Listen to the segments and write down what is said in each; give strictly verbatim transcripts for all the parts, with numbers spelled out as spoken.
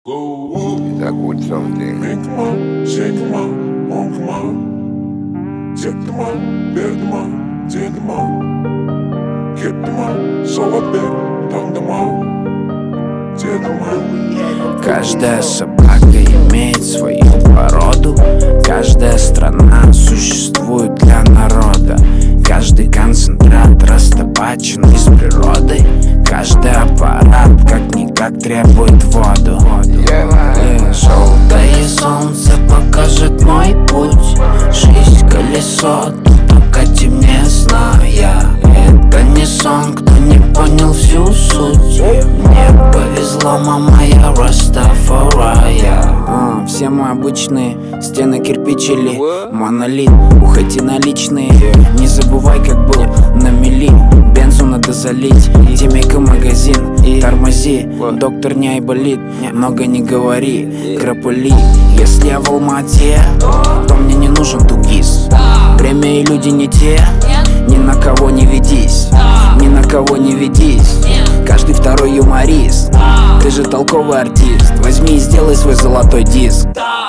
Итак, вот something. Каждая собака имеет свою породу. Каждая страна существует для народа. Каждый концентрат растопачен из природы. Каждый аппарат как-никак требует воду. yeah. Желтое солнце покажет мой путь. Жизнь колесо, тут академесная. Это не сон, кто не понял всю суть. Мне повезло, мама, я растафарая. а, Все мы обычные, стены кирпичили. Монолит, уходи наличные. Не забывай, как был на мели. Бензу надо залить, Тимейка магазин. Тормози, доктор не айболит. Много не говори, кропали. Если я в Алмате, то мне не нужен тугис. Время и люди не те, ни на кого не ведись. Ни на кого не ведись. Каждый второй юморист. Ты же толковый артист. Возьми и сделай свой золотой диск.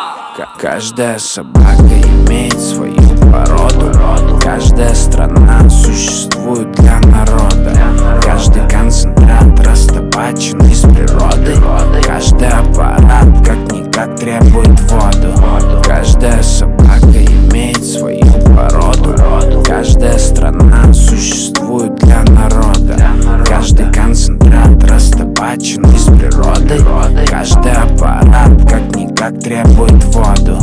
Каждая собака имеет свою породу. Каждая страна существует для народа. Каждый концентрат растопачен из природы. Каждый аппарат как-никак требует воду. Каждая собака имеет свою породу. Каждая страна существует для народа. Каждый концентрат растопачен из природы. Каждый аппарат как-никак требует воду.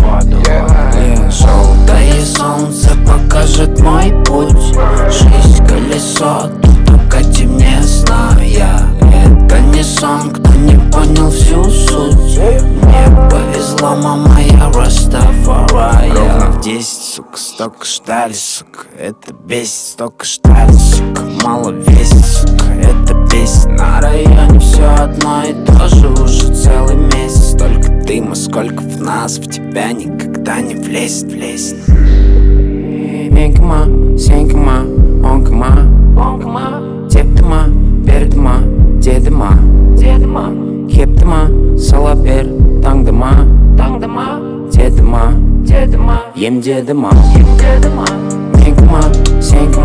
yeah. Желтое солнце покажет мой путь. Жизнь колесо, тут академесная. Это не сон, кто не понял всю суть. Мне повезло, мама, я растафарая. Ровно в десять, сука, столько ждали, сука. Это бесит, столько ждали, сука. Мало весит, сука, это бесит. На районе все одно и то же уже целый месяц. Столько дыма, сколько в нас, в тебя никогда не влезет, влезет. Энкма, сенкма, онкма, онкма, тептма, пердма, дедма, дедма, кептма, салапер, тангдама, тангдама, дедма, дедма, ем дедма, ем дедма, энкма, сенкма.